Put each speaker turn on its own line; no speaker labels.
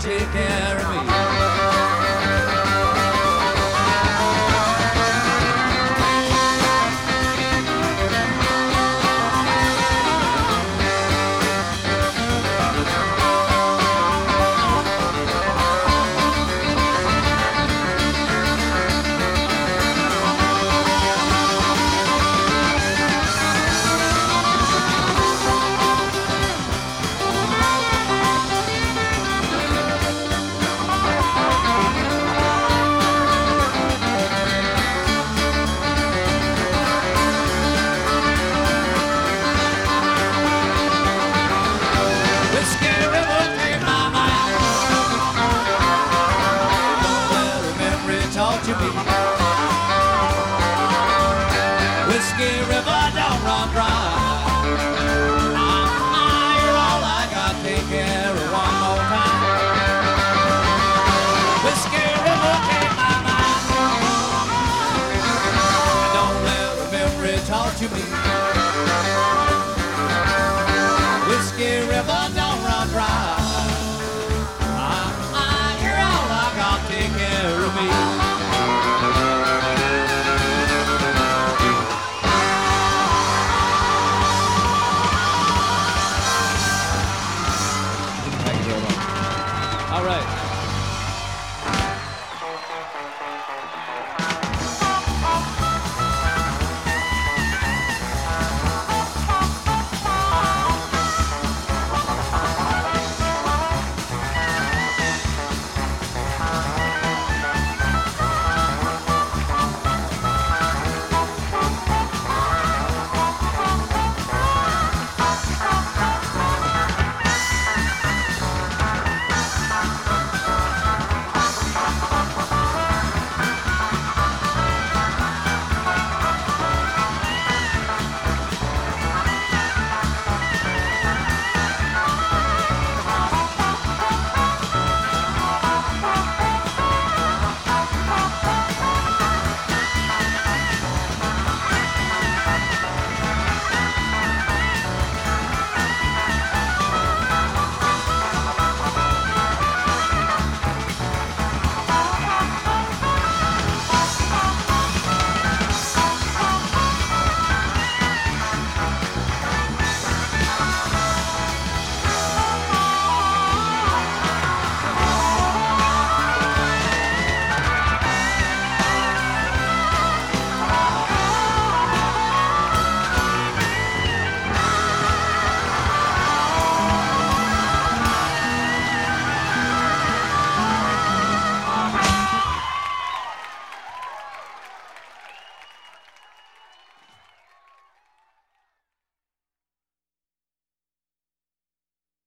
take care of me. Whiskey River, don't run dry. You're all I got. Take care of one more time. Whiskey River, take my mind. Don't let a memory torture me. Whiskey River, don't run dry. You're all I got. Take care of me.
All right.